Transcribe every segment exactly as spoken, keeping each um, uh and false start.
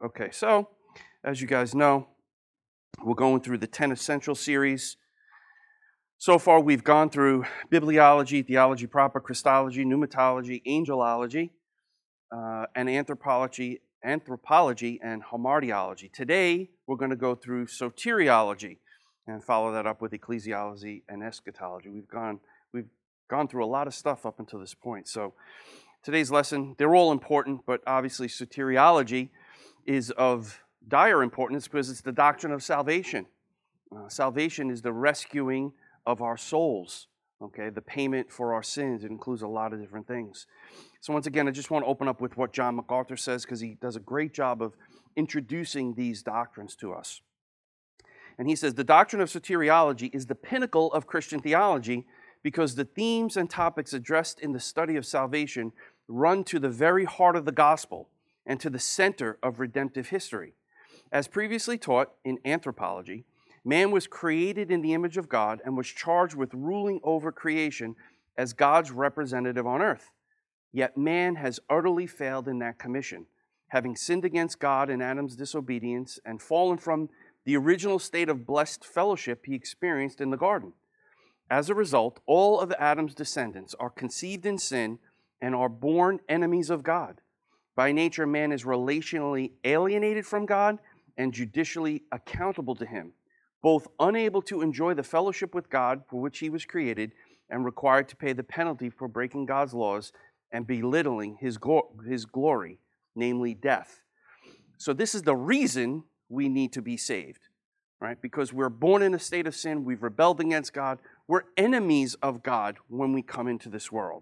Okay, so as you guys know, we're going through the ten Essential series. So far, we've gone through bibliology, theology proper, Christology, pneumatology, angelology, uh, and anthropology, anthropology, and hamartiology. Today, we're going to go through soteriology and follow that up with ecclesiology and eschatology. We've gone, we've gone through a lot of stuff up until this point. So today's lesson, they're all important, but obviously soteriology is of dire importance because it's the doctrine of salvation. Uh, salvation is the rescuing of our souls, okay, the payment for our sins. It includes a lot of different things. So once again, I just want to open up with what John MacArthur says because he does a great job of introducing these doctrines to us. And he says, the doctrine of soteriology is the pinnacle of Christian theology because the themes and topics addressed in the study of salvation run to the very heart of the gospel and to the center of redemptive history. As previously taught in anthropology, man was created in the image of God and was charged with ruling over creation as God's representative on earth. Yet man has utterly failed in that commission, having sinned against God in Adam's disobedience and fallen from the original state of blessed fellowship he experienced in the garden. As a result, all of Adam's descendants are conceived in sin and are born enemies of God. By nature, man is relationally alienated from God and judicially accountable to him, both unable to enjoy the fellowship with God for which he was created and required to pay the penalty for breaking God's laws and belittling his, go- his glory, namely death. So this is the reason we need to be saved, right? Because we're born in a state of sin, we've rebelled against God, we're enemies of God when we come into this world.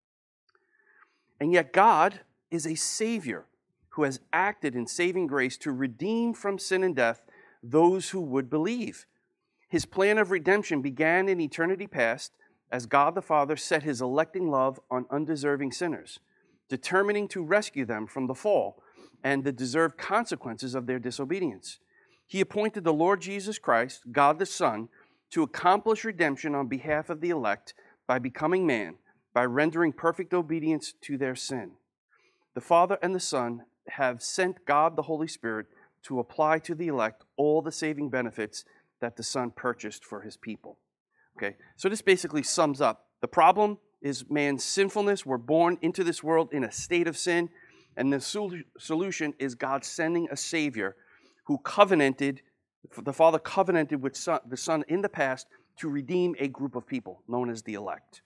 And yet God is a Savior who has acted in saving grace to redeem from sin and death those who would believe. His plan of redemption began in eternity past as God the Father set his electing love on undeserving sinners, determining to rescue them from the fall and the deserved consequences of their disobedience. He appointed the Lord Jesus Christ, God the Son, to accomplish redemption on behalf of the elect by becoming man, by rendering perfect obedience to their sin. The Father and the Son have sent God the Holy Spirit to apply to the elect all the saving benefits that the Son purchased for his people. Okay, so this basically sums up. The problem is man's sinfulness. We're born into this world in a state of sin, and the sol- solution is God sending a Savior who covenanted, the Father covenanted with son, the Son in the past to redeem a group of people known as the elect.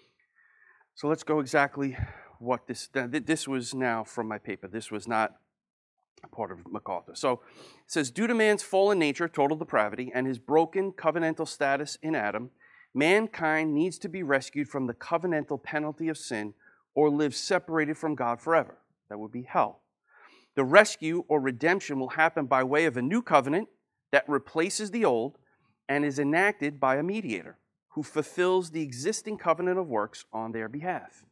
So let's go exactly what this, this was now from my paper. This was not part of MacArthur. So it says, due to man's fallen nature, total depravity, and his broken covenantal status in Adam, mankind needs to be rescued from the covenantal penalty of sin or live separated from God forever. That would be hell. The rescue or redemption will happen by way of a new covenant that replaces the old and is enacted by a mediator who fulfills the existing covenant of works on their behalf.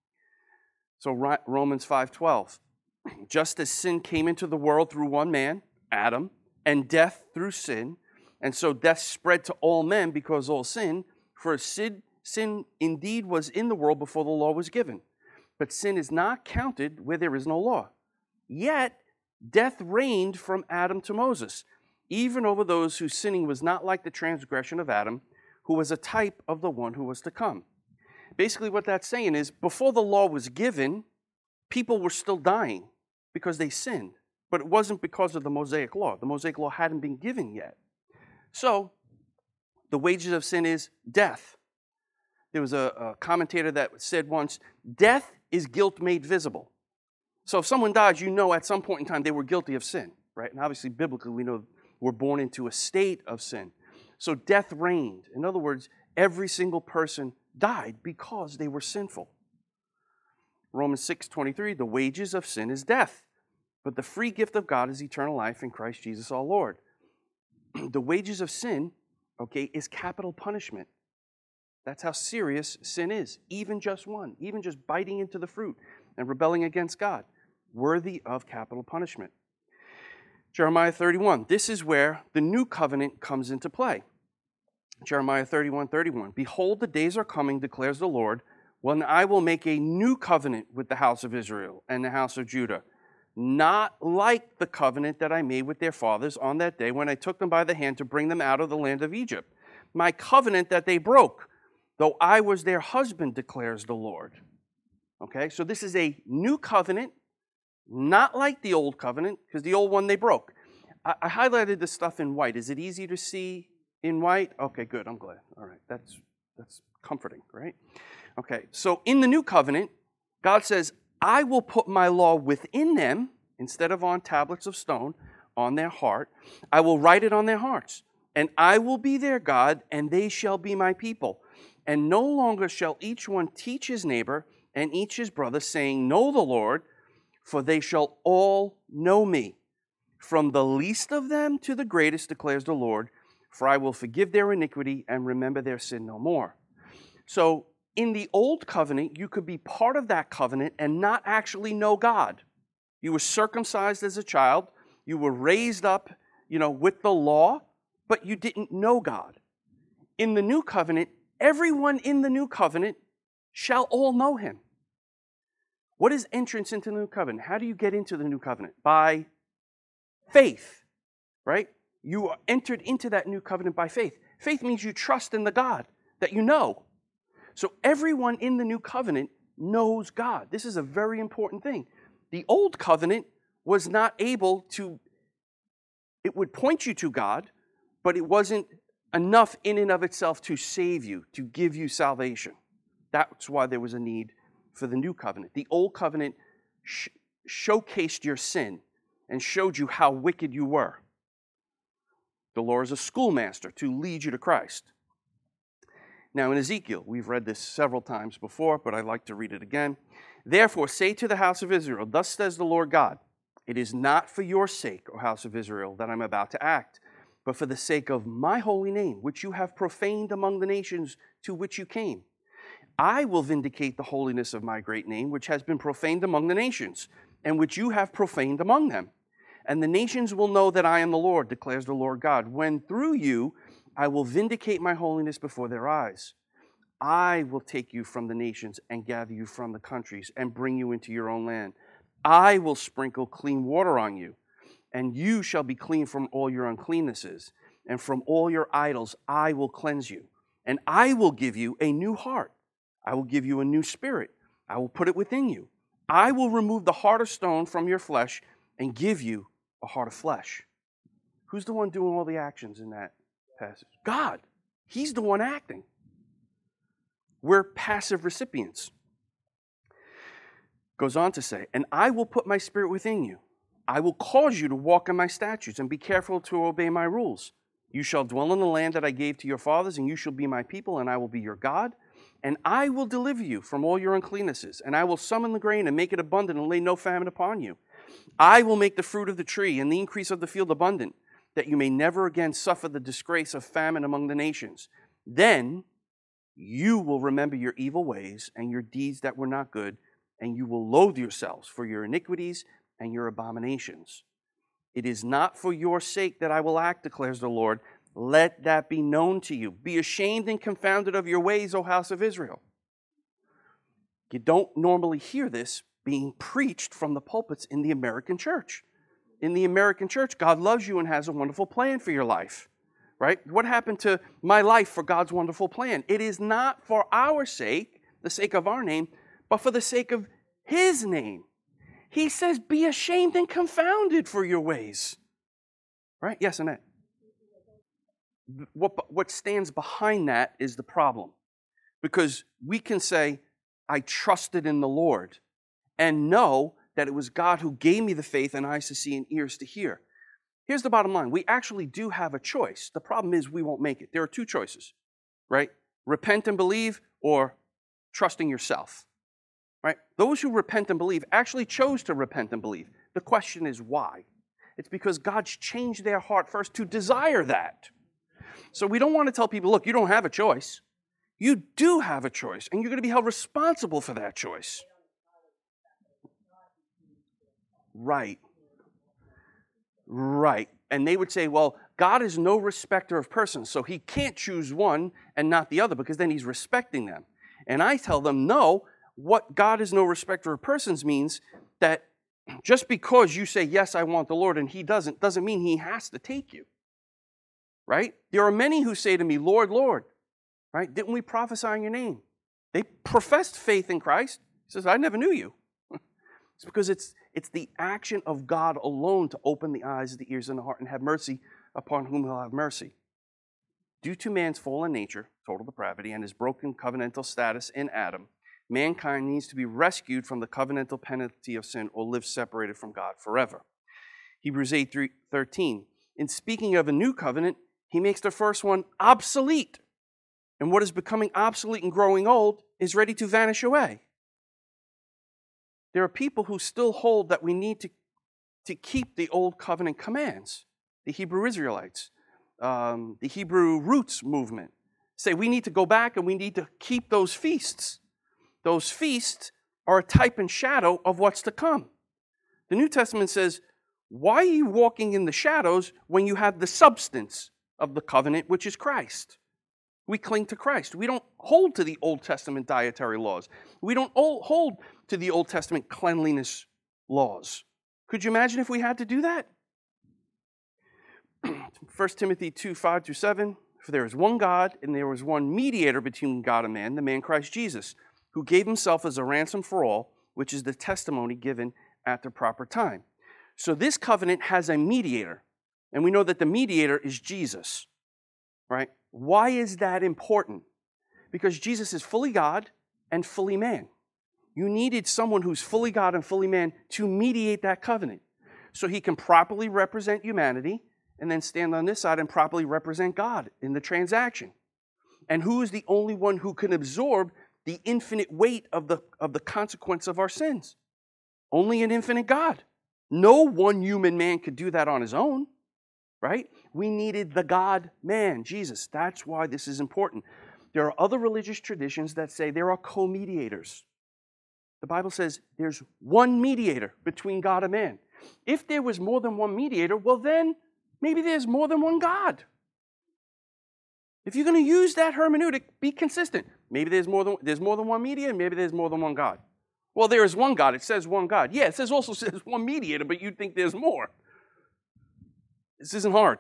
So Romans five twelve, just as sin came into the world through one man, Adam, and death through sin, and so death spread to all men because all sin, for sin, sin indeed was in the world before the law was given. But sin is not counted where there is no law. Yet death reigned from Adam to Moses, even over those whose sinning was not like the transgression of Adam, who was a type of the one who was to come. Basically what that's saying is, before the law was given, people were still dying because they sinned. But it wasn't because of the Mosaic law. The Mosaic law hadn't been given yet. So, the wages of sin is death. There was a, a commentator that said once, death is guilt made visible. So if someone dies, you know at some point in time they were guilty of sin, right? And obviously, biblically, we know we're born into a state of sin. So death reigned. In other words, every single person died because they were sinful. Romans six twenty-three, the wages of sin is death, but the free gift of God is eternal life in Christ Jesus our Lord. The wages of sin, okay, is capital punishment. That's how serious sin is. Even just one, even just biting into the fruit and rebelling against God, worthy of capital punishment. Jeremiah thirty-one, this is where the new covenant comes into play. Jeremiah thirty-one thirty-one, behold, the days are coming, declares the Lord, when I will make a new covenant with the house of Israel and the house of Judah, not like the covenant that I made with their fathers on that day when I took them by the hand to bring them out of the land of Egypt. My covenant that they broke, though I was their husband, declares the Lord. Okay, so this is a new covenant, not like the old covenant, because the old one they broke. I, I highlighted this stuff in white. Is it easy to see in white? Okay, good, I'm glad. All right, that's, that's comforting, right? Okay, so in the new covenant, God says, I will put my law within them, instead of on tablets of stone, on their heart. I will write it on their hearts. And I will be their God, and they shall be my people. And no longer shall each one teach his neighbor and each his brother, saying, Know the Lord, for they shall all know me. From the least of them to the greatest, declares the Lord, for I will forgive their iniquity and remember their sin no more. So, in the old covenant, you could be part of that covenant and not actually know God. You were circumcised as a child. You were raised up, you know, with the law, but you didn't know God. In the new covenant, everyone in the new covenant shall all know him. What is entrance into the new covenant? How do you get into the new covenant? By faith, right? You are entered into that new covenant by faith. Faith means you trust in the God that you know. So everyone in the new covenant knows God. This is a very important thing. The old covenant was not able to, it would point you to God, but it wasn't enough in and of itself to save you, to give you salvation. That's why there was a need for the new covenant. The old covenant sh- showcased your sin and showed you how wicked you were. The law is a schoolmaster to lead you to Christ. Now in Ezekiel, we've read this several times before, but I'd like to read it again. Therefore say to the house of Israel, thus says the Lord God, it is not for your sake, O house of Israel, that I'm about to act, but for the sake of my holy name, which you have profaned among the nations to which you came. I will vindicate the holiness of my great name, which has been profaned among the nations, and which you have profaned among them. And the nations will know that I am the Lord, declares the Lord God, when through you I will vindicate my holiness before their eyes. I will take you from the nations and gather you from the countries and bring you into your own land. I will sprinkle clean water on you, and you shall be clean from all your uncleannesses, and from all your idols I will cleanse you. And I will give you a new heart. I will give you a new spirit. I will put it within you. I will remove the heart of stone from your flesh and give you a heart of flesh. Who's the one doing all the actions in that passage? God. He's the one acting. We're passive recipients. Goes on to say, and I will put my spirit within you. I will cause you to walk in my statutes and be careful to obey my rules. You shall dwell in the land that I gave to your fathers, and you shall be my people, and I will be your God. And I will deliver you from all your uncleannesses, and I will summon the grain and make it abundant and lay no famine upon you. I will make the fruit of the tree and the increase of the field abundant, that you may never again suffer the disgrace of famine among the nations. Then you will remember your evil ways and your deeds that were not good, and you will loathe yourselves for your iniquities and your abominations. It is not for your sake that I will act, declares the Lord. Let that be known to you. Be ashamed and confounded of your ways, O house of Israel. You don't normally hear this being preached from the pulpits in the American church. In the American church, God loves you and has a wonderful plan for your life. Right? What happened to my life for God's wonderful plan? It is not for our sake, the sake of our name, but for the sake of His name. He says, be ashamed and confounded for your ways. Right? Yes, Annette. What, what stands behind that is the problem. Because we can say, I trusted in the Lord, and know that it was God who gave me the faith and eyes to see and ears to hear. Here's the bottom line. We actually do have a choice. The problem is we won't make it. There are two choices, right? Repent and believe, or trusting yourself, right? Those who repent and believe actually chose to repent and believe. The question is why? It's because God's changed their heart first to desire that. So we don't want to tell people, look, you don't have a choice. You do have a choice, and you're going to be held responsible for that choice. Right. Right. And they would say, well, God is no respecter of persons, so He can't choose one and not the other, because then He's respecting them. And I tell them, no, what God is no respecter of persons means that just because you say, yes, I want the Lord, and he doesn't, doesn't mean he has to take you. Right? There are many who say to me, Lord, Lord. Right? Didn't we prophesy in your name? They professed faith in Christ. He says, I never knew you. It's because it's, it's the action of God alone to open the eyes, the ears, and the heart, and have mercy upon whom he'll have mercy. Due to man's fallen nature, total depravity, and his broken covenantal status in Adam, mankind needs to be rescued from the covenantal penalty of sin or live separated from God forever. Hebrews eight thirteen. In speaking of a new covenant, he makes the first one obsolete. And what is becoming obsolete and growing old is ready to vanish away. There are people who still hold that we need to, to keep the old covenant commands. The Hebrew Israelites, um, the Hebrew Roots movement, say we need to go back and we need to keep those feasts. Those feasts are a type and shadow of what's to come. The New Testament says, why are you walking in the shadows when you have the substance of the covenant, which is Christ? We cling to Christ. We don't hold to the Old Testament dietary laws. We don't hold to the Old Testament cleanliness laws. Could you imagine if we had to do that? First Timothy two, five through seven, for there is one God, and there is one mediator between God and man, the man Christ Jesus, who gave himself as a ransom for all, which is the testimony given at the proper time. So this covenant has a mediator, and we know that the mediator is Jesus, right? Why is that important? Because Jesus is fully God and fully man. You needed someone who's fully God and fully man to mediate that covenant, so he can properly represent humanity and then stand on this side and properly represent God in the transaction. And who is the only one who can absorb the infinite weight of the, of the consequence of our sins? Only an infinite God. No one human man could do that on his own, right? We needed the God-man, Jesus. That's why this is important. There are other religious traditions that say there are co-mediators. The Bible says there's one mediator between God and man. If there was more than one mediator, well then, maybe there's more than one God. If you're going to use that hermeneutic, be consistent. Maybe there's more than there's more than one mediator, maybe there's more than one God. Well, there is one God. It says one God. Yeah, it says also says one mediator, but you'd think there's more. This isn't hard.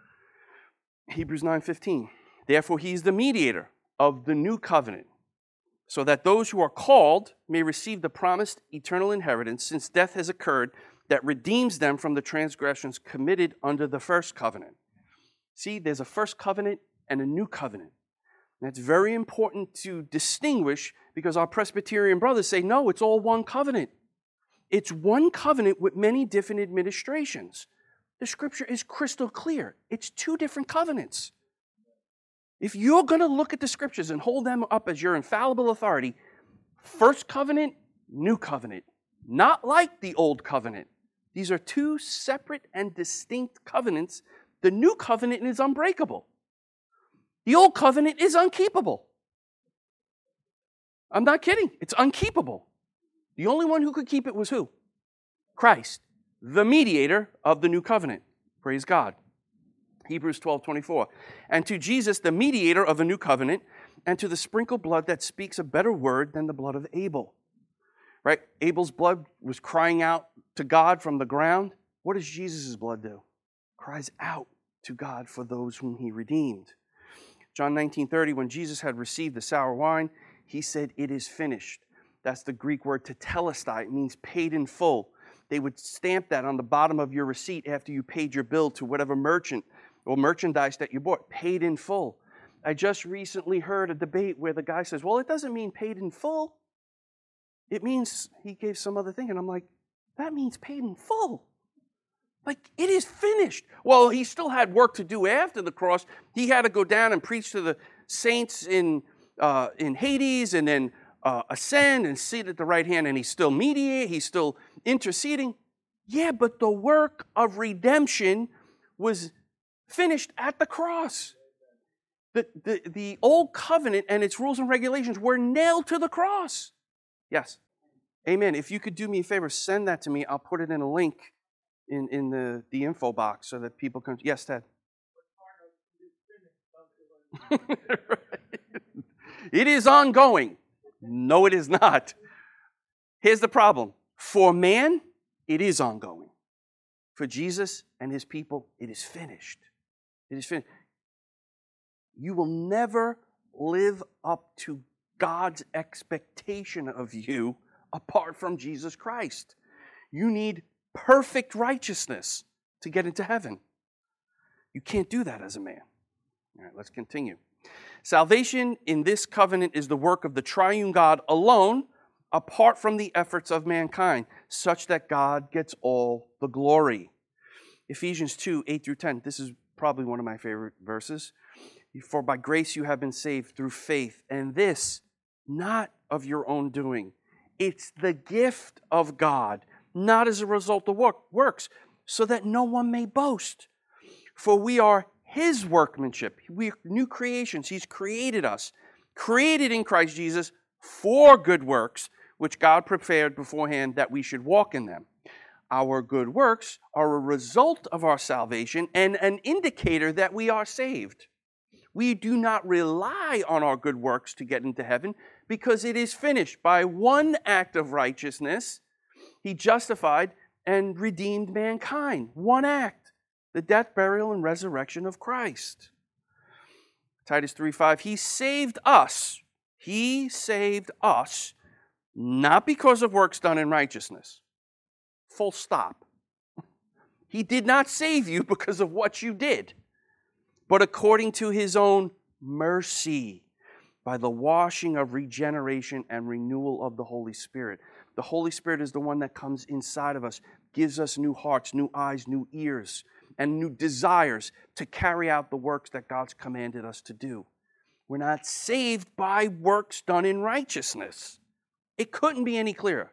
Hebrews nine fifteen. Therefore, he is the mediator of the new covenant, so that those who are called may receive the promised eternal inheritance, since death has occurred that redeems them from the transgressions committed under the first covenant. See, there's a first covenant and a new covenant. And that's very important to distinguish, because our Presbyterian brothers say, no, it's all one covenant. It's one covenant with many different administrations. The scripture is crystal clear. It's two different covenants. If you're going to look at the scriptures and hold them up as your infallible authority, first covenant, new covenant, not like the old covenant. These are two separate and distinct covenants. The new covenant is unbreakable. The old covenant is unkeepable. I'm not kidding. It's unkeepable. The only one who could keep it was who? Christ, the mediator of the new covenant. Praise God. Hebrews twelve twenty-four. And to Jesus, the mediator of a new covenant, and to the sprinkled blood that speaks a better word than the blood of Abel. Right? Abel's blood was crying out to God from the ground. What does Jesus' blood do? Cries out to God for those whom he redeemed. John nineteen thirty, when Jesus had received the sour wine, he said, it is finished. That's the Greek word tetelestai. It means paid in full. They would stamp that on the bottom of your receipt after you paid your bill to whatever merchant or merchandise that you bought. Paid in full. I just recently heard a debate where the guy says, well, it doesn't mean paid in full. It means he gave some other thing. And I'm like, that means paid in full. Like, it is finished. Well, he still had work to do after the cross. He had to go down and preach to the saints in uh, in Hades, and then uh, ascend and sit at the right hand, and he's still mediating, he's still interceding. Yeah, but the work of redemption was finished at the cross. The, the, the old covenant and its rules and regulations were nailed to the cross. Yes. Amen. If you could do me a favor, send that to me. I'll put it in a link in, in the, the info box so that people can... Yes, Ted? It is ongoing. No, it is not. Here's the problem. For man, it is ongoing. For Jesus and his people, it is finished. It is finished. You will never live up to God's expectation of you apart from Jesus Christ. You need perfect righteousness to get into heaven. You can't do that as a man. All right, let's continue. Salvation in this covenant is the work of the triune God alone, apart from the efforts of mankind, such that God gets all the glory. Ephesians two, eight through ten. This is probably one of my favorite verses. For by grace you have been saved through faith, and this not of your own doing. It's the gift of God, not as a result of work, works, so that no one may boast. For we are his workmanship. We are new creations. He's created us, created in Christ Jesus for good works, which God prepared beforehand that we should walk in them. Our good works are a result of our salvation and an indicator that we are saved. We do not rely on our good works to get into heaven because it is finished. By one act of righteousness, he justified and redeemed mankind. One act, the death, burial, and resurrection of Christ. Titus three five, he saved us. He saved us, not because of works done in righteousness. Full stop. He did not save you because of what you did, but according to his own mercy, by the washing of regeneration and renewal of the Holy Spirit. The Holy Spirit is the one that comes inside of us, gives us new hearts, new eyes, new ears, and new desires to carry out the works that God's commanded us to do. We're not saved by works done in righteousness. It couldn't be any clearer.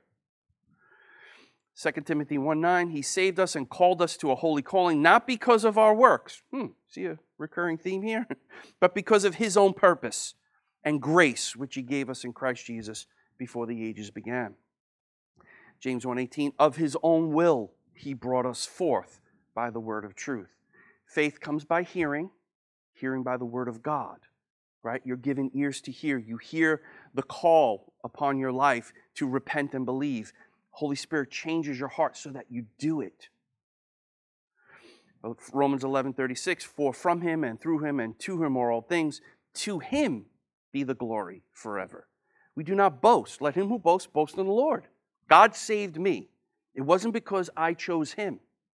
Second Timothy one nine, he saved us and called us to a holy calling, not because of our works. Hmm, see a recurring theme here? But because of his own purpose and grace, which he gave us in Christ Jesus before the ages began. James one eighteen, of his own will he brought us forth by the word of truth. Faith comes by hearing, hearing by the word of God, right? You're given ears to hear. You hear the call upon your life to repent and believe. Holy Spirit changes your heart so that you do it. Romans eleven thirty-six, for from him and through him and to him are all things, to him be the glory forever. We do not boast. Let him who boasts boast in the Lord. God saved me. It wasn't because I chose him.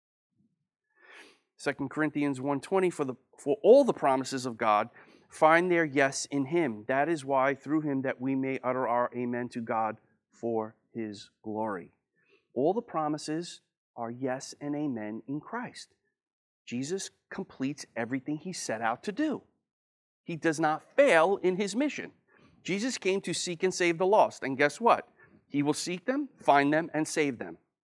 Second Corinthians one twenty, for, the, for all the promises of God find their yes in him. That is why through him that we may utter our amen to God for his glory. All the promises are yes and amen in Christ. Jesus completes everything he set out to do. He does not fail in his mission. Jesus came to seek and save the lost. And guess what? He will seek them, find them, and save them.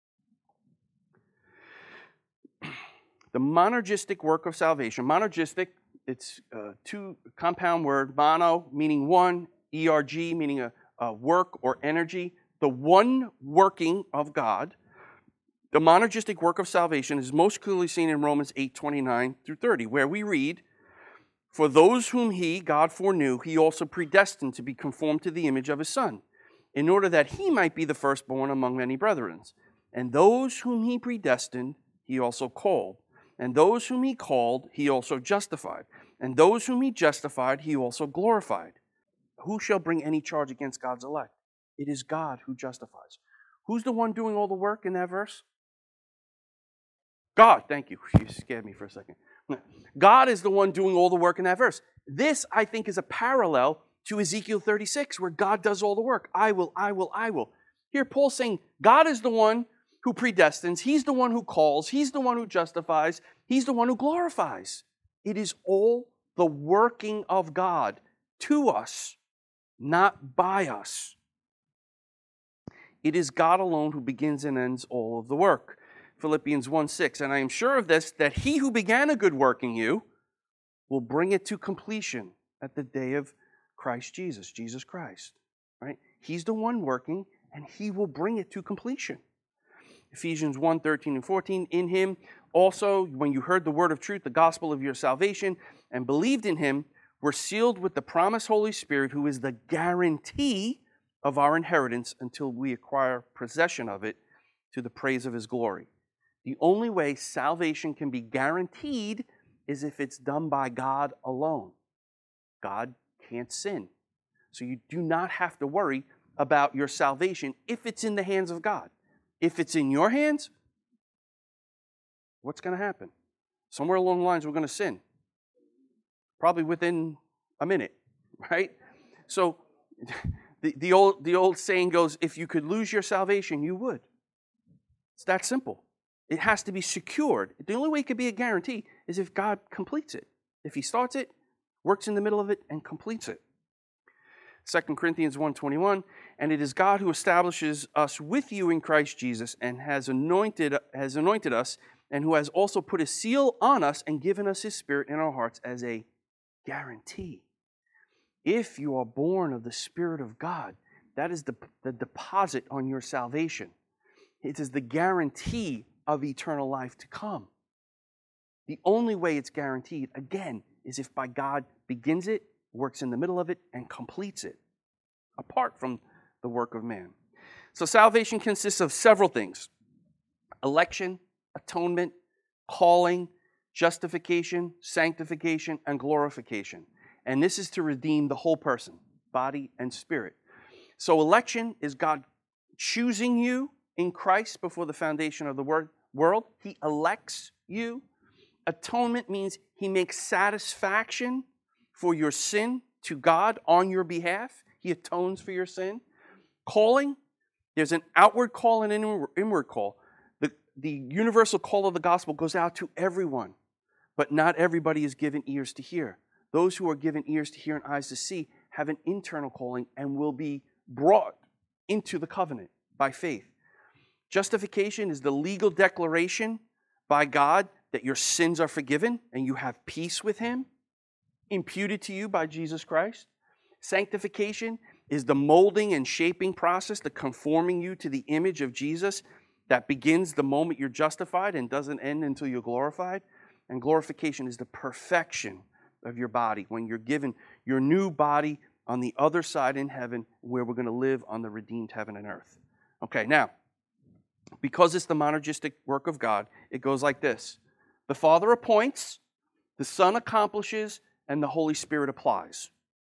The monergistic work of salvation. Monergistic, it's a two compound word. Mono meaning one, erg meaning a, a work or energy. The one working of God. The monergistic work of salvation is most clearly seen in Romans eight twenty-nine through thirty, where we read, for those whom he, God foreknew, he also predestined to be conformed to the image of his Son, in order that he might be the firstborn among many brethren. And those whom he predestined, he also called. And those whom he called, he also justified. And those whom he justified, he also glorified. Who shall bring any charge against God's elect? It is God who justifies. Who's the one doing all the work in that verse? God, thank you. You scared me for a second. God is the one doing all the work in that verse. This, I think, is a parallel to Ezekiel thirty-six, where God does all the work. I will, I will, I will. Here, Paul's saying God is the one who predestines. He's the one who calls. He's the one who justifies. He's the one who glorifies. It is all the working of God to us, not by us. It is God alone who begins and ends all of the work. Philippians one six, and I am sure of this, that he who began a good work in you will bring it to completion at the day of Christ Jesus, Jesus Christ. Right? He's the one working, and he will bring it to completion. Ephesians one thirteen and fourteen, in him also, when you heard the word of truth, the gospel of your salvation, and believed in him, were sealed with the promised Holy Spirit, who is the guarantee of our inheritance until we acquire possession of it, to the praise of his glory. The only way salvation can be guaranteed is if it's done by God alone. God can't sin. So you do not have to worry about your salvation if it's in the hands of God. If it's in your hands, what's going to happen? Somewhere along the lines, we're going to sin. Probably within a minute, right? So the, the, old, the old saying goes, if you could lose your salvation, you would. It's that simple. It has to be secured. The only way it could be a guarantee is if God completes it. If he starts it, works in the middle of it, and completes it. Second Corinthians one twenty-one, and it is God who establishes us with you in Christ Jesus and has anointed, has anointed us, and who has also put a seal on us and given us his Spirit in our hearts as a guarantee. If you are born of the Spirit of God, that is the, the deposit on your salvation. It is the guarantee of eternal life to come. The only way it's guaranteed, again, is if by God begins it, works in the middle of it, and completes it, apart from the work of man. So salvation consists of several things: election, atonement, calling, justification, sanctification, and glorification. And this is to redeem the whole person, body and spirit. So election is God choosing you in Christ before the foundation of the world. He elects you. Atonement means he makes satisfaction for your sin to God on your behalf. He atones for your sin. Calling, there's an outward call and an inward call. The, the universal call of the gospel goes out to everyone, but not everybody is given ears to hear. Those who are given ears to hear and eyes to see have an internal calling and will be brought into the covenant by faith. Justification is the legal declaration by God that your sins are forgiven and you have peace with him, imputed to you by Jesus Christ. Sanctification is the molding and shaping process, the conforming you to the image of Jesus that begins the moment you're justified and doesn't end until you're glorified. And glorification is the perfection of your body when you're given your new body on the other side in heaven, where we're going to live on the redeemed heaven and earth. Okay, now, because it's the monergistic work of God, it goes like this. The Father appoints, the Son accomplishes, and the Holy Spirit applies.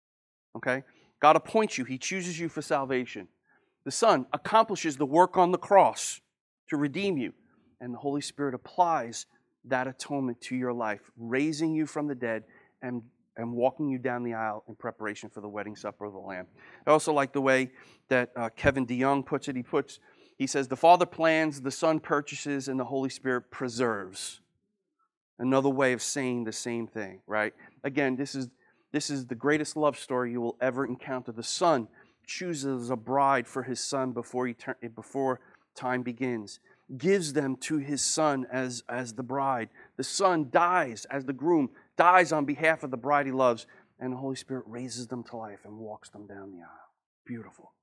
Okay? God appoints you. He chooses you for salvation. The Son accomplishes the work on the cross to redeem you. And the Holy Spirit applies that atonement to your life, raising you from the dead and, and walking you down the aisle in preparation for the wedding supper of the Lamb. I also like the way that uh, Kevin DeYoung puts it. He puts, he says, the Father plans, the Son purchases, and the Holy Spirit preserves. Another way of saying the same thing, right? Again, this is this is the greatest love story you will ever encounter. The Son chooses a bride for his Son before he turn, before time begins, gives them to his Son as, as the bride. The Son dies as the groom, dies on behalf of the bride he loves, and the Holy Spirit raises them to life and walks them down the aisle. Beautiful.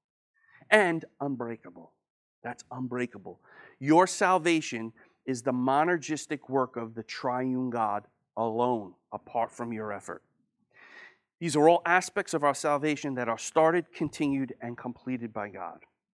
And unbreakable. That's unbreakable. Your salvation is the monergistic work of the triune God alone, apart from your effort. These are all aspects of our salvation that are started, continued, and completed by God.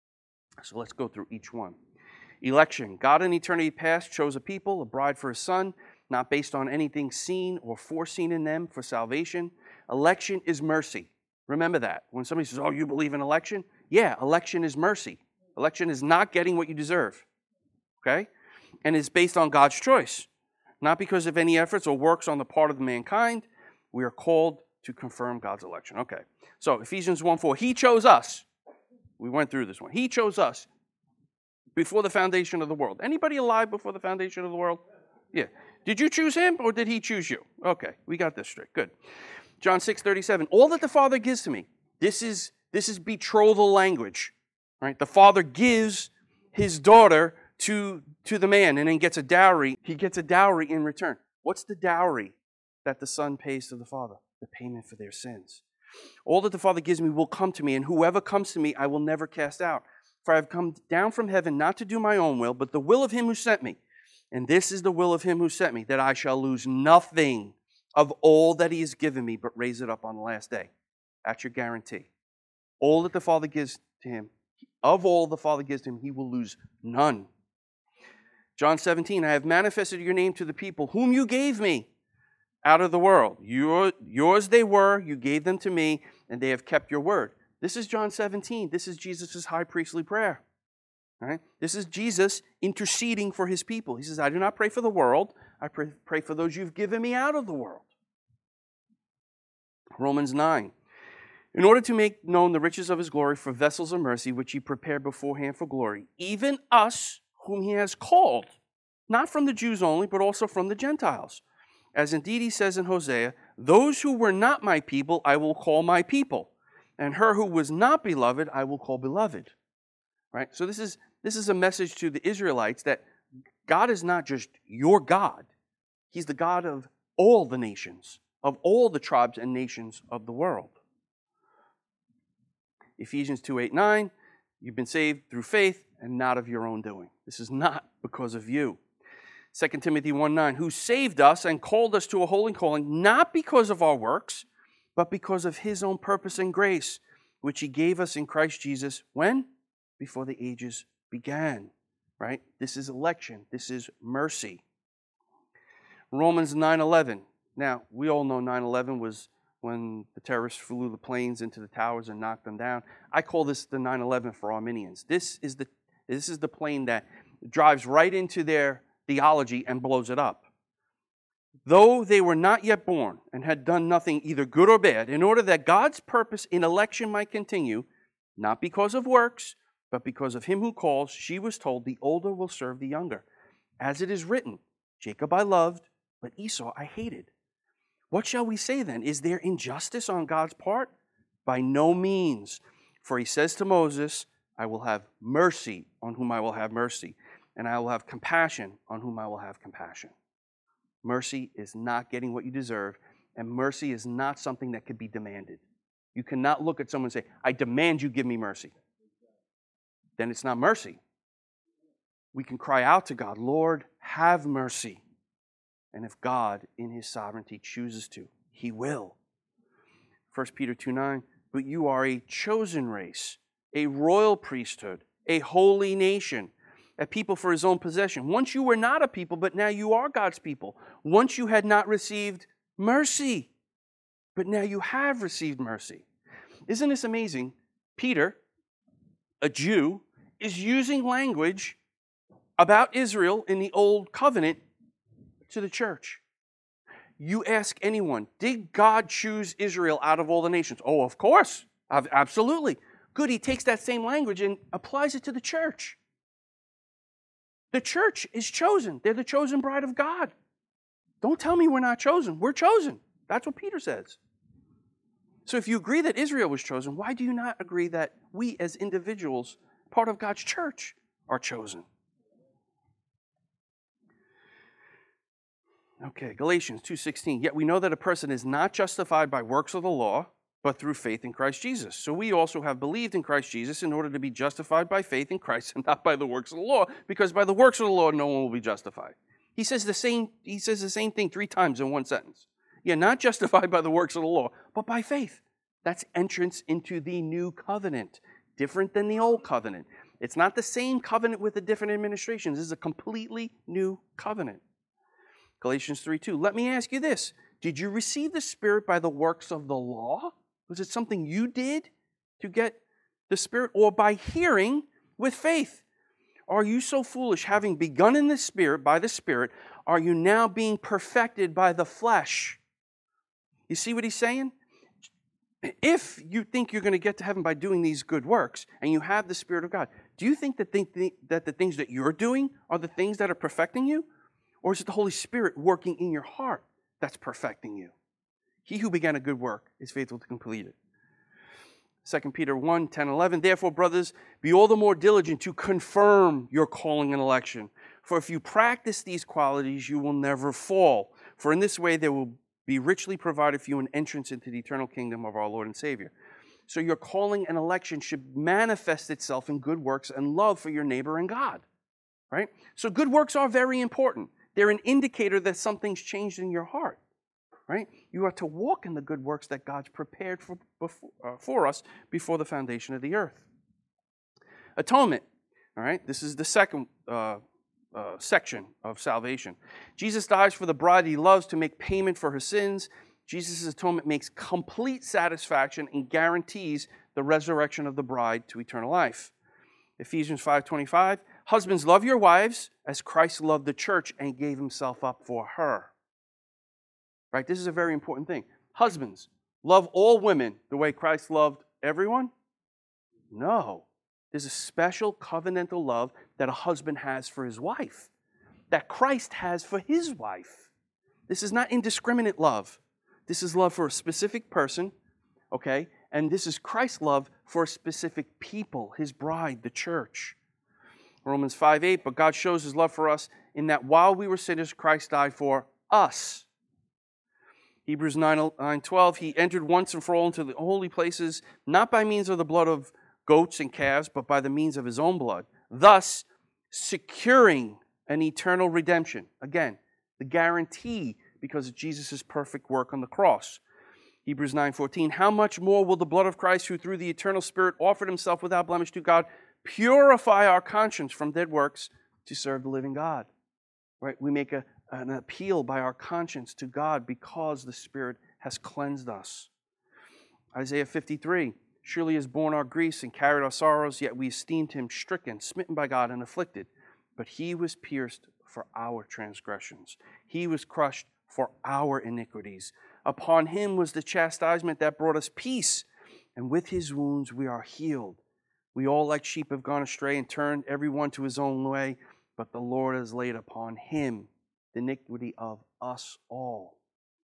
So let's go through each one. Election. God in eternity past chose a people, a bride for his Son, not based on anything seen or foreseen in them for salvation. Election is mercy. Remember that. When somebody says, oh, you believe in election? Yeah, election is mercy. Election is not getting what you deserve. Okay? And it's based on God's choice, not because of any efforts or works on the part of mankind. We are called to confirm God's election. Okay, so Ephesians one four, he chose us. We went through this one. He chose us before the foundation of the world. Anybody alive before the foundation of the world? Yeah. Did you choose him or did he choose you? Okay, we got this straight. Good. John six thirty-seven, all that the Father gives to me, this is, this is betrothal language. Right? The Father gives his daughter to, to the man and then gets a dowry. He gets a dowry in return. What's the dowry that the Son pays to the Father? The payment for their sins. All that the Father gives me will come to me, and whoever comes to me I will never cast out. For I have come down from heaven not to do my own will, but the will of him who sent me. And this is the will of him who sent me, that I shall lose nothing of all that he has given me, but raise it up on the last day. That's your guarantee. All that the Father gives to him, of all the Father gives to him, he will lose none. John seventeen, I have manifested your name to the people whom you gave me out of the world. Your, yours they were, you gave them to me, and they have kept your word. This is John seventeen. This is Jesus' high priestly prayer. All right? This is Jesus interceding for his people. He says, I do not pray for the world. I pray, pray for those you've given me out of the world. Romans nine. In order to make known the riches of his glory for vessels of mercy, which he prepared beforehand for glory, even us whom he has called, not from the Jews only, but also from the Gentiles. As indeed he says in Hosea, those who were not my people, I will call my people. And her who was not beloved, I will call beloved. Right? So this is, this is a message to the Israelites that God is not just your God. He's the God of all the nations, of all the tribes and nations of the world. Ephesians two, eight, nine, you've been saved through faith and not of your own doing. This is not because of you. Second Timothy one, nine, who saved us and called us to a holy calling, not because of our works, but because of his own purpose and grace, which he gave us in Christ Jesus. When? Before the ages began. Right? This is election. This is mercy. Romans nine, eleven. Now, we all know nine eleven was when the terrorists flew the planes into the towers and knocked them down. I call this the nine eleven for Arminians. This is the, this is the plane that drives right into their theology and blows it up. Though they were not yet born and had done nothing either good or bad, in order that God's purpose in election might continue, not because of works, but because of him who calls, she was told, the older will serve the younger. As it is written, Jacob I loved, but Esau I hated. What shall we say then? Is there injustice on God's part? By no means. For he says to Moses, I will have mercy on whom I will have mercy, and I will have compassion on whom I will have compassion. Mercy is not getting what you deserve, and mercy is not something that could be demanded. You cannot look at someone and say, I demand you give me mercy. Then it's not mercy. We can cry out to God, Lord, have mercy. And if God, in his sovereignty, chooses to, he will. First Peter two, nine, but you are a chosen race, a royal priesthood, a holy nation, a people for his own possession. Once you were not a people, but now you are God's people. Once you had not received mercy, but now you have received mercy. Isn't this amazing? Peter, a Jew, is using language about Israel in the Old Covenant to the church. You ask anyone, did God choose Israel out of all the nations? Oh, of course. Absolutely. Good, he takes that same language and applies it to the church. The church is chosen. They're the chosen bride of God. Don't tell me we're not chosen. We're chosen. That's what Peter says. So if you agree that Israel was chosen, why do you not agree that we as individuals, part of God's church, are chosen? Okay, Galatians two sixteen. Yet we know that a person is not justified by works of the law, but through faith in Christ Jesus. So we also have believed in Christ Jesus in order to be justified by faith in Christ and not by the works of the law, because by the works of the law no one will be justified. He says the same, he says the same thing three times in one sentence. Yeah, not justified by the works of the law, but by faith. That's entrance into the new covenant, different than the old covenant. It's not the same covenant with the different administrations. This is a completely new covenant. Galatians three two. Let me ask you this. Did you receive the Spirit by the works of the law? Was it something you did to get the Spirit, or by hearing with faith? Are you so foolish, having begun in the Spirit, by the Spirit, are you now being perfected by the flesh? You see what he's saying? If you think you're going to get to heaven by doing these good works, and you have the Spirit of God, do you think that, think that the things that you're doing are the things that are perfecting you? Or is it the Holy Spirit working in your heart that's perfecting you? He who began a good work is faithful to complete it. Second Peter one, ten, eleven. Therefore, brothers, be all the more diligent to confirm your calling and election. For if you practice these qualities, you will never fall. For in this way there will be richly provided for you an entrance into the eternal kingdom of our Lord and Savior. So your calling and election should manifest itself in good works and love for your neighbor and God. Right? So good works are very important. They're an indicator that something's changed in your heart. Right? You are to walk in the good works that God's prepared for, before, uh, for us before the foundation of the earth. Atonement. All right? This is the second uh, uh, section of salvation. Jesus dies for the bride he loves to make payment for her sins. Jesus' atonement makes complete satisfaction and guarantees the resurrection of the bride to eternal life. Ephesians five twenty-five, husbands, love your wives as Christ loved the church and gave himself up for her. Right? This is a very important thing. Husbands, love all women the way Christ loved everyone? No. There's a special covenantal love that a husband has for his wife, that Christ has for his wife. This is not indiscriminate love. This is love for a specific person, okay? And this is Christ's love for a specific people, his bride, the church. Romans five eight, but God shows his love for us in that while we were sinners, Christ died for us. Hebrews nine twelve, he entered once and for all into the holy places, not by means of the blood of goats and calves, but by the means of his own blood, thus securing an eternal redemption. Again, the guarantee because of Jesus' perfect work on the cross. Hebrews nine fourteen, how much more will the blood of Christ, who through the eternal Spirit offered himself without blemish to God, purify our conscience from dead works to serve the living God? Right? We make a, an appeal by our conscience to God because the Spirit has cleansed us. Isaiah fifty-three, surely he has borne our griefs and carried our sorrows, yet we esteemed him stricken, smitten by God, and afflicted. But he was pierced for our transgressions. He was crushed for our iniquities. Upon him was the chastisement that brought us peace, and with his wounds we are healed. We all like sheep have gone astray and turned every one to his own way, but the Lord has laid upon him the iniquity of us all.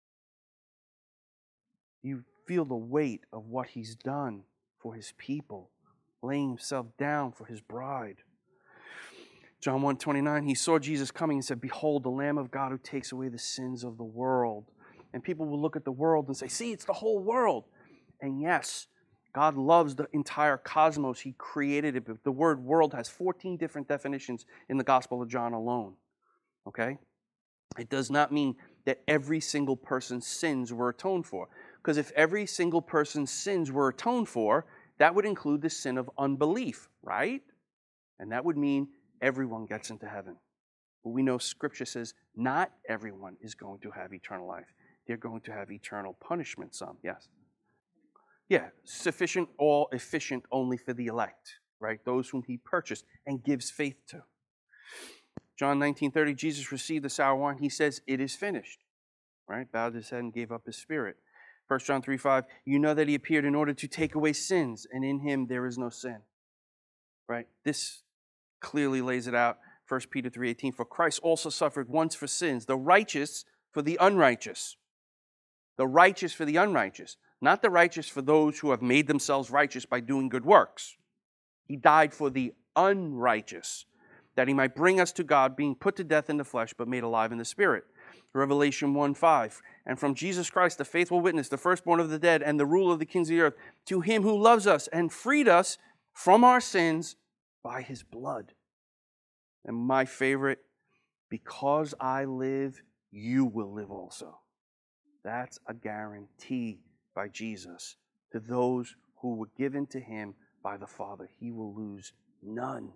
You feel the weight of what he's done for his people, laying himself down for his bride. John one twenty-nine, he saw Jesus coming and said, behold, the Lamb of God who takes away the sins of the world. And people will look at the world and say, see, it's the whole world. And yes, God loves the entire cosmos. He created it. But the word world has fourteen different definitions in the Gospel of John alone. Okay? It does not mean that every single person's sins were atoned for. Because if every single person's sins were atoned for, that would include the sin of unbelief, right? And that would mean everyone gets into heaven. But we know Scripture says not everyone is going to have eternal life. They're going to have eternal punishment, some, yes? Yeah, sufficient or efficient only for the elect, right? Those whom he purchased and gives faith to. John nineteen thirty, Jesus received the sour wine. He says, it is finished, right? Bowed his head and gave up his spirit. First John three five, you know that he appeared in order to take away sins, and in him there is no sin, right? This clearly lays it out. First Peter three eighteen, for Christ also suffered once for sins, the righteous for the unrighteous. The righteous for the unrighteous, not the righteous for those who have made themselves righteous by doing good works. He died for the unrighteous, that he might bring us to God, being put to death in the flesh, but made alive in the Spirit. Revelation one five, and from Jesus Christ, the faithful witness, the firstborn of the dead, and the ruler of the kings of the earth, to him who loves us and freed us from our sins by his blood. And my favorite, because I live, you will live also. That's a guarantee by Jesus to those who were given to him by the Father. He will lose none.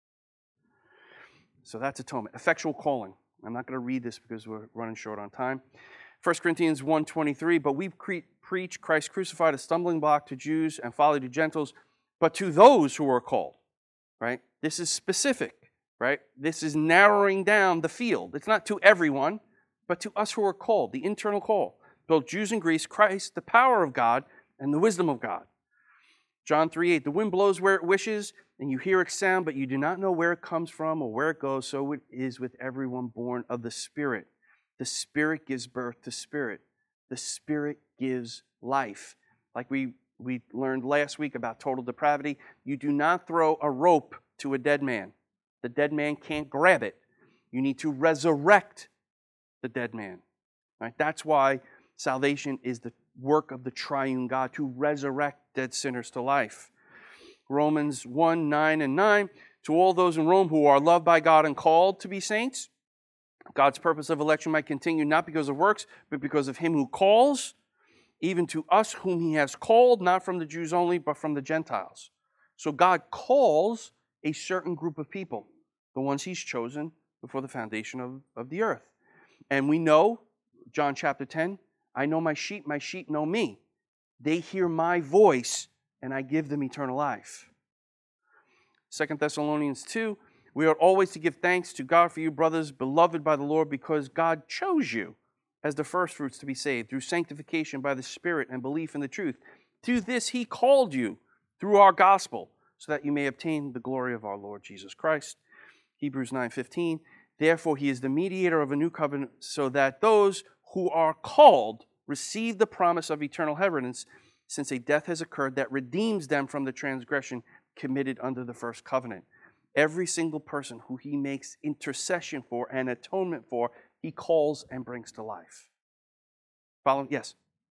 So that's atonement. Effectual calling. I'm not going to read this because we're running short on time. First Corinthians one twenty-three, but we pre- preach Christ crucified, a stumbling block to Jews and folly to Gentiles, but to those who are called, right? This is specific, right? This is narrowing down the field. It's not to everyone, but to us who are called, the internal call. Both Jews and Greeks, Christ, the power of God and the wisdom of God. John three eight, the wind blows where it wishes, and you hear its sound, but you do not know where it comes from or where it goes. So it is with everyone born of the Spirit. The Spirit gives birth to Spirit. The Spirit gives life. Like we, we learned last week about total depravity, you do not throw a rope to a dead man. The dead man can't grab it. You need to resurrect the dead man. Right? That's why salvation is the work of the triune God, to resurrect dead sinners to life. Romans one, nine and nine, to all those in Rome who are loved by God and called to be saints, God's purpose of election might continue not because of works, but because of him who calls, even to us whom he has called, not from the Jews only, but from the Gentiles. So God calls a certain group of people, the ones he's chosen, before the foundation of, of the earth. And we know, John chapter ten, I know my sheep, my sheep know me. They hear my voice, and I give them eternal life. Second Thessalonians two, we are always to give thanks to God for you, brothers, beloved by the Lord, because God chose you as the firstfruits to be saved through sanctification by the Spirit and belief in the truth. To this he called you through our gospel, so that you may obtain the glory of our Lord Jesus Christ. Hebrews nine fifteen, therefore he is the mediator of a new covenant, so that those who are called receive the promise of eternal inheritance, since a death has occurred that redeems them from the transgression committed under the first covenant. Every single person who he makes intercession for and atonement for, he calls and brings to life. Follow? Yes.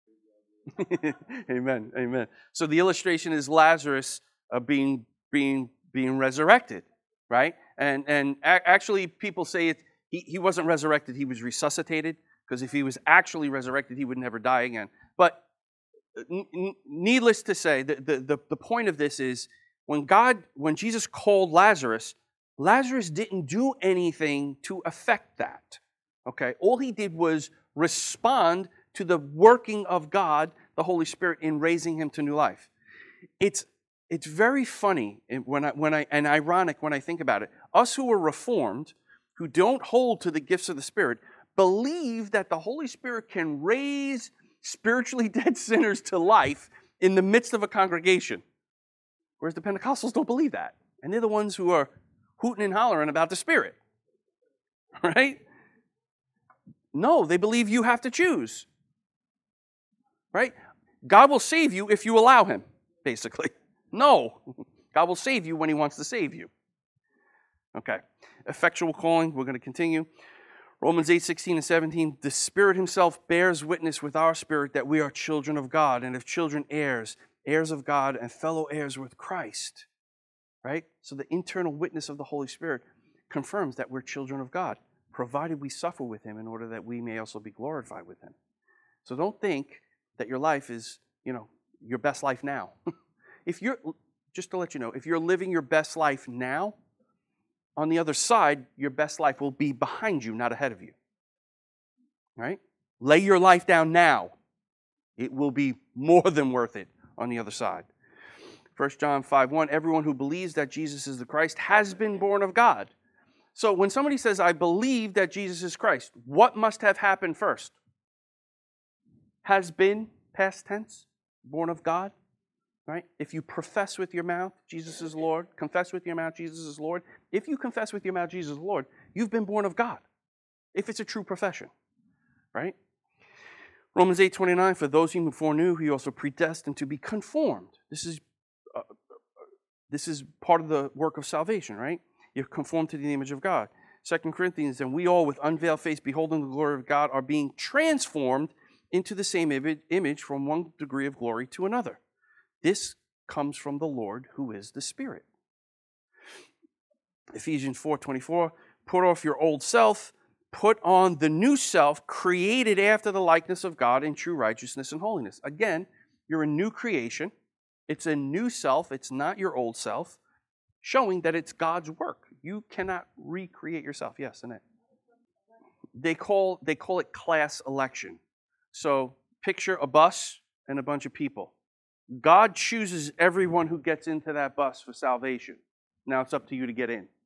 Amen. Amen. So the illustration is Lazarus uh, being being being resurrected, right? And and a- actually, people say it. He he wasn't resurrected. He was resuscitated, because if he was actually resurrected, he would never die again. But n- n- needless to say, the, the the the point of this is, when God, when Jesus called Lazarus, Lazarus didn't do anything to affect that. Okay? All he did was respond to the working of God, the Holy Spirit, in raising him to new life. It's it's very funny when I when I and ironic when I think about it. Us who are reformed, who don't hold to the gifts of the Spirit, believe that the Holy Spirit can raise spiritually dead sinners to life in the midst of a congregation. Whereas the Pentecostals don't believe that. And they're the ones who are hooting and hollering about the Spirit. Right? No, they believe you have to choose. Right? God will save you if you allow him, basically. No. God will save you when he wants to save you. Okay. Effectual calling, we're going to continue. Romans eight sixteen and seventeen, the Spirit himself bears witness with our spirit that we are children of God, and if children, heirs, heirs of God and fellow heirs with Christ, right? So the internal witness of the Holy Spirit confirms that we're children of God, provided we suffer with him in order that we may also be glorified with him. So don't think that your life is, you know, your best life now. If you're, just to let you know, if you're living your best life now, on the other side, your best life will be behind you, not ahead of you. Right? Lay your life down now. It will be more than worth it on the other side. First John five one, everyone who believes that Jesus is the Christ has been born of God. So when somebody says, I believe that Jesus is Christ, what must have happened first? Has been, past tense, born of God, right? If you profess with your mouth Jesus is Lord, confess with your mouth Jesus is Lord, if you confess with your mouth Jesus is Lord, you've been born of God, if it's a true profession, right? Romans eight twenty-nine, for those whom he foreknew, he also predestined to be conformed. This is uh, this is part of the work of salvation, right? You're conformed to the image of God. Second Corinthians, and we all with unveiled face, beholding the glory of God, are being transformed into the same image from one degree of glory to another. This comes from the Lord, who is the Spirit. Ephesians four twenty-four, put off your old self, put on the new self, created after the likeness of God in true righteousness and holiness. Again, you're a new creation. It's a new self. It's not your old self, showing that it's God's work. You cannot recreate yourself. Yes, Annette. They call, they call it class election. So picture a bus and a bunch of people. God chooses everyone who gets into that bus for salvation. Now it's up to you to get in.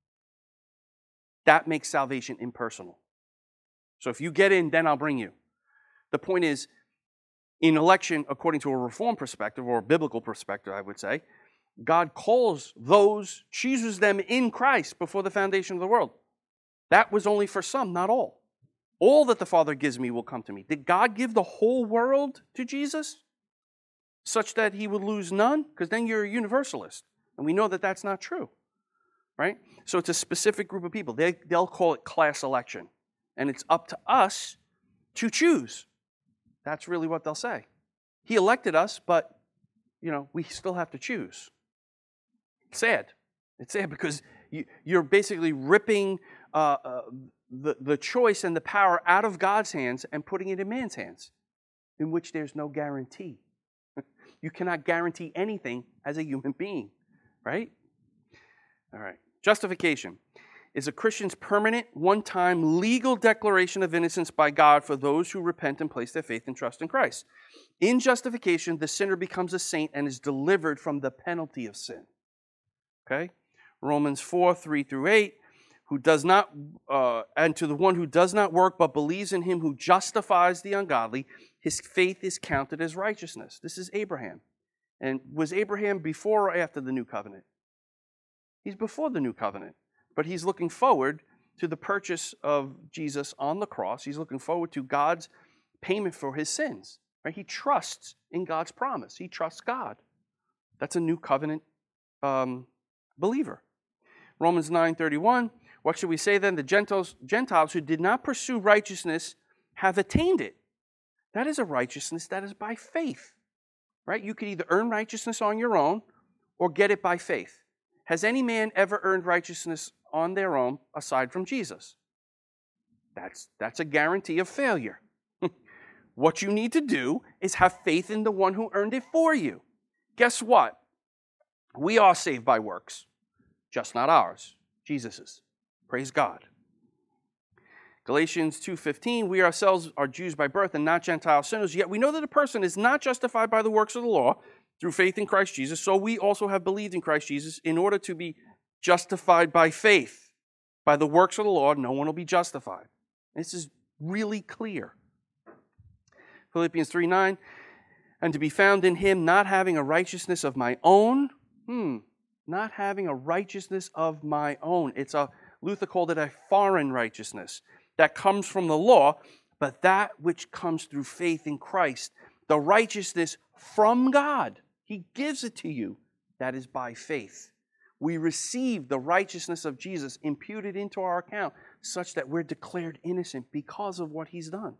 That makes salvation impersonal. So if you get in, then I'll bring you. The point is, in election, according to a Reformed perspective, or a biblical perspective, I would say, God calls those, chooses them in Christ before the foundation of the world. That was only for some, not all. All that the Father gives me will come to me. Did God give the whole world to Jesus such that he would lose none? Because then you're a universalist. And we know that that's not true. Right? So it's a specific group of people. They, they'll call it class election. And it's up to us to choose. That's really what they'll say. He elected us, but, you know, we still have to choose. It's sad. It's sad because you, you're basically ripping uh, uh, the, the choice and the power out of God's hands and putting it in man's hands, in which there's no guarantee. You cannot guarantee anything as a human being, right? All right. Justification. is a Christian's permanent, one-time, legal declaration of innocence by God for those who repent and place their faith and trust in Christ. In justification, the sinner becomes a saint and is delivered from the penalty of sin. Okay? Romans four, three through eight, who does not, uh, and to the one who does not work but believes in him who justifies the ungodly, his faith is counted as righteousness. This is Abraham. And was Abraham before or after the new covenant? He's before the new covenant, but he's looking forward to the purchase of Jesus on the cross. He's looking forward to God's payment for his sins. Right? He trusts in God's promise. He trusts God. That's a new covenant um, believer. Romans nine thirty-one, what should we say then? The Gentiles, Gentiles who did not pursue righteousness have attained it. That is a righteousness that is by faith. Right? You could either earn righteousness on your own or get it by faith. Has any man ever earned righteousness on their own aside from Jesus? That's, that's a guarantee of failure. What you need to do is have faith in the one who earned it for you. Guess what? We are saved by works, just not ours, Jesus's. Praise God. Galatians two fifteen, we ourselves are Jews by birth and not Gentile sinners, yet we know that a person is not justified by the works of the law through faith in Christ Jesus, so we also have believed in Christ Jesus in order to be justified by faith. By the works of the law, no one will be justified. This is really clear. Philippians three nine, and to be found in him, not having a righteousness of my own, hmm, not having a righteousness of my own. It's a, Luther called it a foreign righteousness that comes from the law, but that which comes through faith in Christ, the righteousness from God. He gives it to you. That is by faith. We receive the righteousness of Jesus imputed into our account such that we're declared innocent because of what he's done.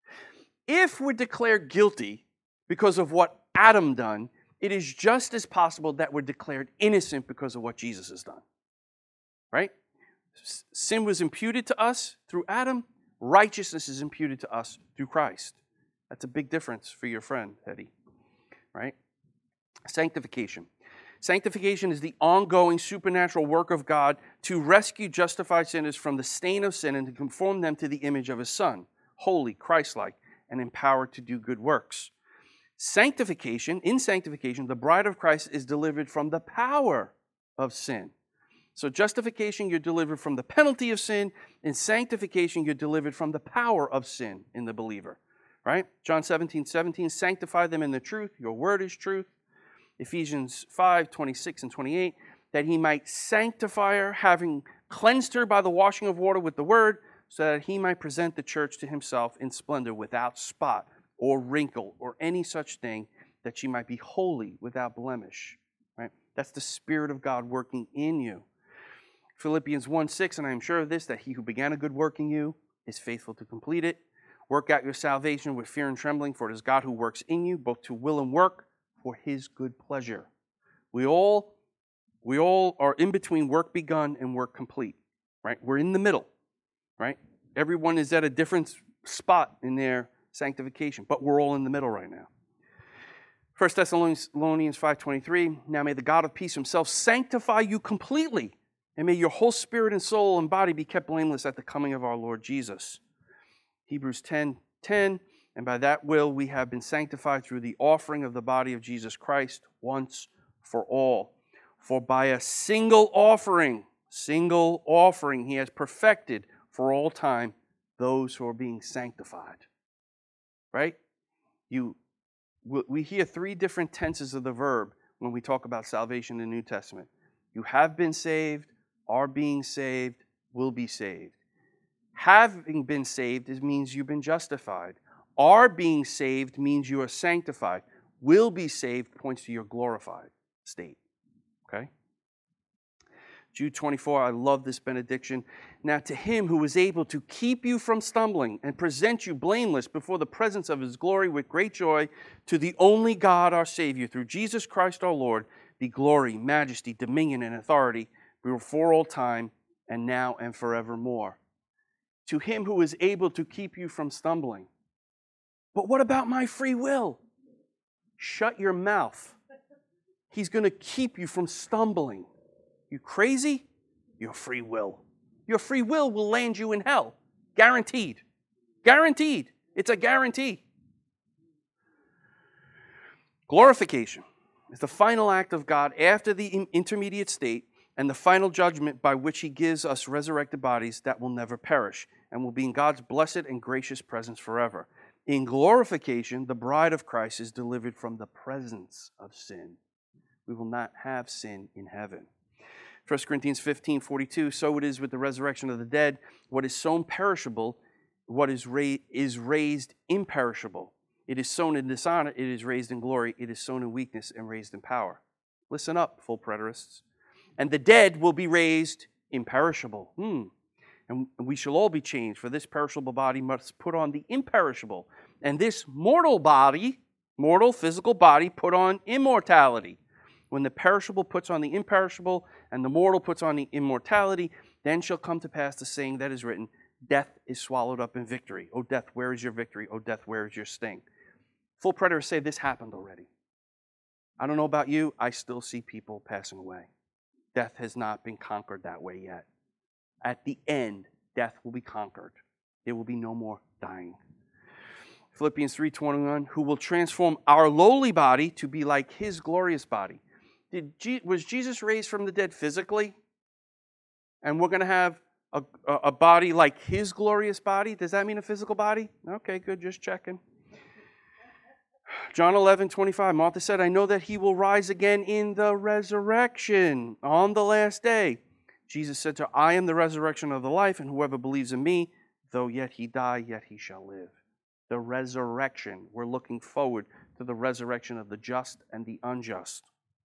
If we're declared guilty because of what Adam done, it is just as possible that we're declared innocent because of what Jesus has done. Right? Sin was imputed to us through Adam. Righteousness is imputed to us through Christ. That's a big difference for your friend, Eddie. Right? Sanctification. Sanctification is the ongoing supernatural work of God to rescue justified sinners from the stain of sin and to conform them to the image of his Son, holy, Christ-like, and empowered to do good works. Sanctification, in sanctification, the bride of Christ is delivered from the power of sin. So justification, you're delivered from the penalty of sin. In sanctification, you're delivered from the power of sin in the believer. Right? John seventeen seventeen, sanctify them in the truth. Your word is truth. Ephesians five twenty-six and twenty-eight, that he might sanctify her, having cleansed her by the washing of water with the word, so that he might present the church to himself in splendor, without spot or wrinkle or any such thing, that she might be holy, without blemish. Right? That's the Spirit of God working in you. Philippians one six, and I am sure of this, that he who began a good work in you is faithful to complete it. Work out your salvation with fear and trembling, for it is God who works in you, both to will and work for his good pleasure. We all, we all are in between work begun and work complete. Right? We're in the middle. Right? Everyone is at a different spot in their sanctification, but we're all in the middle right now. First Thessalonians five twenty-three, now may the God of peace himself sanctify you completely, and may your whole spirit and soul and body be kept blameless at the coming of our Lord Jesus. Hebrews ten ten, and by that will we have been sanctified through the offering of the body of Jesus Christ once for all. For by a single offering, single offering, he has perfected for all time those who are being sanctified. Right? You, we hear three different tenses of the verb when we talk about salvation in the New Testament. You have been saved, are being saved, will be saved. Having been saved means you've been justified. Are being saved means you are sanctified. Will be saved points to your glorified state. Okay? Jude twenty-four, I love this benediction. Now to him who is able to keep you from stumbling and present you blameless before the presence of his glory with great joy, to the only God our Savior, through Jesus Christ our Lord, be glory, majesty, dominion, and authority before all time, and now and forevermore. To him who is able to keep you from stumbling. But what about my free will? Shut your mouth. He's going to keep you from stumbling. You crazy? Your free will. Your free will will land you in hell. Guaranteed. Guaranteed. It's a guarantee. Glorification is the final act of God after the intermediate state and the final judgment by which he gives us resurrected bodies that will never perish and will be in God's blessed and gracious presence forever. In glorification, the bride of Christ is delivered from the presence of sin. We will not have sin in heaven. First Corinthians fifteen forty-two, so it is with the resurrection of the dead. What is sown perishable, what is, ra- is raised imperishable. It is sown in dishonor, it is raised in glory. It is sown in weakness and raised in power. Listen up, full preterists. And the dead will be raised imperishable. Hmm. And we shall all be changed, for this perishable body must put on the imperishable. And this mortal body, mortal physical body, put on immortality. When the perishable puts on the imperishable, and the mortal puts on the immortality, then shall come to pass the saying that is written, death is swallowed up in victory. O death, where is your victory? O death, where is your sting? Full preterists say this happened already. I don't know about you, I still see people passing away. Death has not been conquered that way yet. At the end, death will be conquered. There will be no more dying. Philippians three twenty-one, who will transform our lowly body to be like his glorious body. Did Je- was Jesus raised from the dead physically? And we're going to have a, a, a body like his glorious body? Does that mean a physical body? Okay, good, just checking. John eleven twenty-five, Martha said, I know that he will rise again in the resurrection on the last day. Jesus said to her, I am the resurrection of the life, and whoever believes in me, though yet he die, yet he shall live. The resurrection. We're looking forward to the resurrection of the just and the unjust.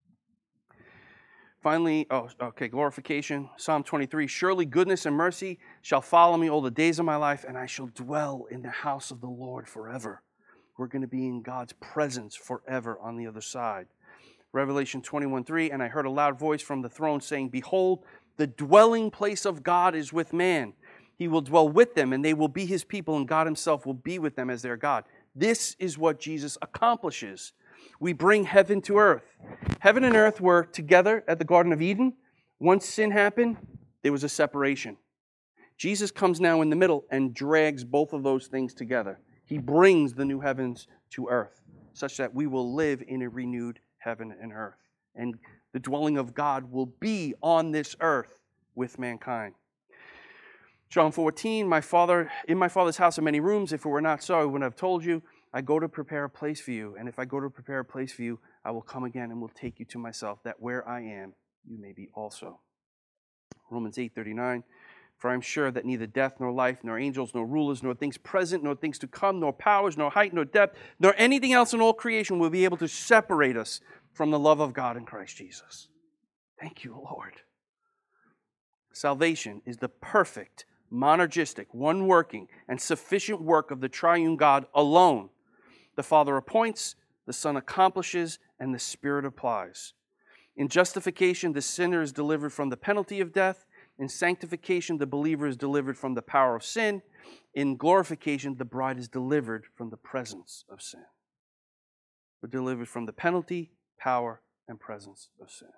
Finally, oh, okay, glorification. Psalm twenty-three, surely goodness and mercy shall follow me all the days of my life, and I shall dwell in the house of the Lord forever. We're going to be in God's presence forever on the other side. Revelation twenty-one three, and I heard a loud voice from the throne saying, behold, the dwelling place of God is with man. He will dwell with them, and they will be his people, and God himself will be with them as their God. This is what Jesus accomplishes. We bring heaven to earth. Heaven and earth were together at the Garden of Eden. Once sin happened, there was a separation. Jesus comes now in the middle and drags both of those things together. He brings the new heavens to earth, such that we will live in a renewed heaven and earth. And the dwelling of God will be on this earth with mankind. John fourteen, my father, in my Father's house are many rooms. If it were not so, I wouldn't have told you. I go to prepare a place for you. And if I go to prepare a place for you, I will come again and will take you to myself, that where I am, you may be also. Romans eight thirty-nine, for I am sure that neither death, nor life, nor angels, nor rulers, nor things present, nor things to come, nor powers, nor height, nor depth, nor anything else in all creation will be able to separate us from the love of God in Christ Jesus. Thank you, Lord. Salvation is the perfect, monergistic, one-working, and sufficient work of the triune God alone. The Father appoints, the Son accomplishes, and the Spirit applies. In justification, the sinner is delivered from the penalty of death. In sanctification, the believer is delivered from the power of sin. In glorification, the bride is delivered from the presence of sin. We're delivered from the penalty, power, and presence of sin.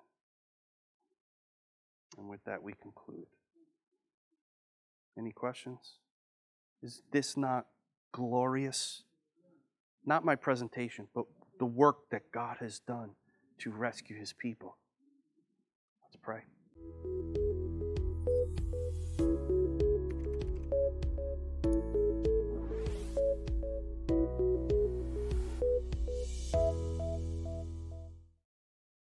And with that, we conclude. Any questions? Is this not glorious? Not my presentation, but the work that God has done to rescue his people. Let's pray.